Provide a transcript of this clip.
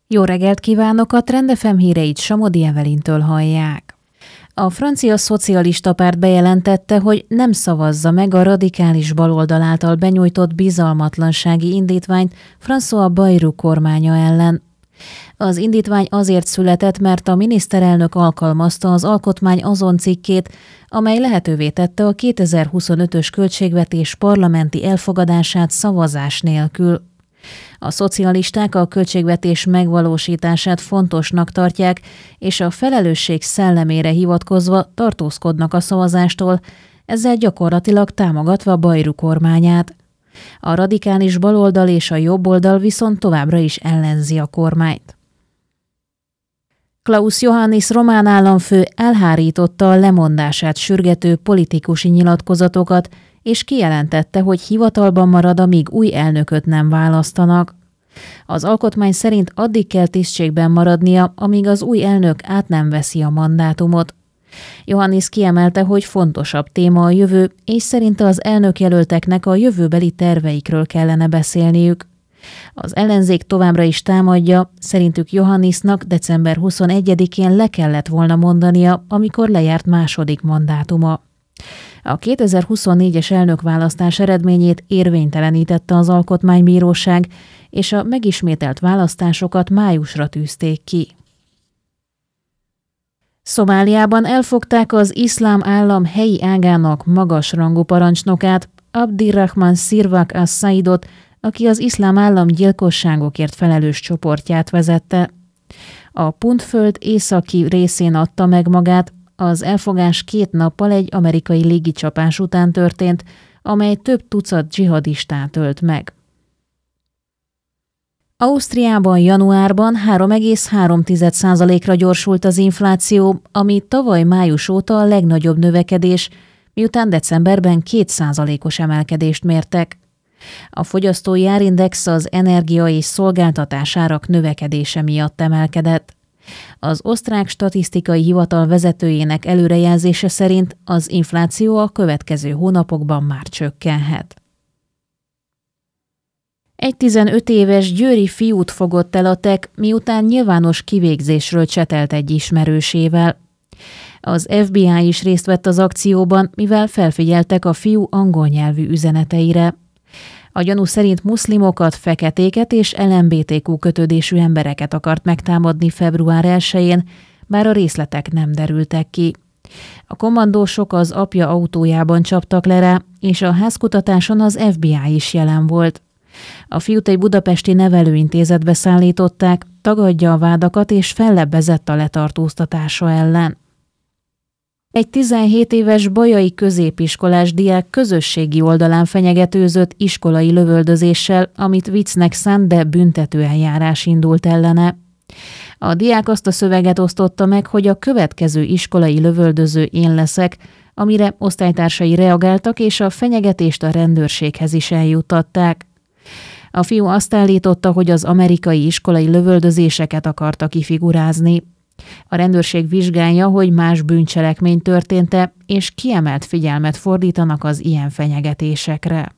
Jó reggelt kívánok, a Trend FM híreit Somodi Evelintől hallják. A francia szocialista párt bejelentette, hogy nem szavazza meg a radikális baloldal által benyújtott bizalmatlansági indítványt François Bayrou kormánya ellen. Az indítvány azért született, mert a miniszterelnök alkalmazta az alkotmány azon cikkét, amely lehetővé tette a 2025-ös költségvetés parlamenti elfogadását szavazás nélkül. A szocialisták a költségvetés megvalósítását fontosnak tartják, és a felelősség szellemére hivatkozva tartózkodnak a szavazástól, ezzel gyakorlatilag támogatva Bayrou kormányát. A radikális baloldal és a jobboldal viszont továbbra is ellenzi a kormányt. Klaus Iohannis román államfő elhárította a lemondását sürgető politikusi nyilatkozatokat, és kijelentette, hogy hivatalban marad, amíg új elnököt nem választanak. Az alkotmány szerint addig kell tisztségben maradnia, amíg az új elnök át nem veszi a mandátumot. Iohannis kiemelte, hogy fontosabb téma a jövő, és szerinte az elnökjelölteknek a jövőbeli terveikről kellene beszélniük. Az ellenzék továbbra is támadja, szerintük Iohannisnak december 21-én le kellett volna mondania, amikor lejárt második mandátuma. A 2024-es elnökválasztás eredményét érvénytelenítette az Alkotmánybíróság, és a megismételt választásokat májusra tűzték ki. Szomáliában elfogták az iszlám állam helyi ágának magasrangú parancsnokát, Abdirrahman Sirvak as-Saidot, aki az iszlám állam gyilkosságokért felelős csoportját vezette. A Puntföld északi részén adta meg magát, az elfogás 2 nappal egy amerikai légicsapás után történt, amely több tucat dzsihadistát ölt meg. Ausztriában januárban 3,3%-ra gyorsult az infláció, ami tavaly május óta a legnagyobb növekedés, miután decemberben 2%-os emelkedést mértek. A fogyasztói árindex az energia és szolgáltatásárak növekedése miatt emelkedett. Az osztrák statisztikai hivatal vezetőjének előrejelzése szerint az infláció a következő hónapokban már csökkenhet. Egy 15 éves győri fiút fogott el a TEK, miután nyilvános kivégzésről csetelt egy ismerősével. Az FBI is részt vett az akcióban, mivel felfigyeltek a fiú angol nyelvű üzeneteire. A gyanú szerint muszlimokat, feketéket és LMBTQ kötődésű embereket akart megtámadni február 1-én, bár a részletek nem derültek ki. A kommandósok az apja autójában csaptak le rá, és a házkutatáson az FBI is jelen volt. A fiút egy budapesti nevelőintézetbe szállították, tagadja a vádakat és fellebbezett a letartóztatása ellen. Egy 17 éves bajai középiskolás diák közösségi oldalán fenyegetőzött iskolai lövöldözéssel, amit viccnek szánt, de büntetőeljárás indult ellene. A diák azt a szöveget osztotta meg, hogy a következő iskolai lövöldöző én leszek, amire osztálytársai reagáltak, és a fenyegetést a rendőrséghez is eljuttatták. A fiú azt állította, hogy az amerikai iskolai lövöldözéseket akarta kifigurázni. A rendőrség vizsgálja, hogy más bűncselekmény történt-e, és kiemelt figyelmet fordítanak az ilyen fenyegetésekre.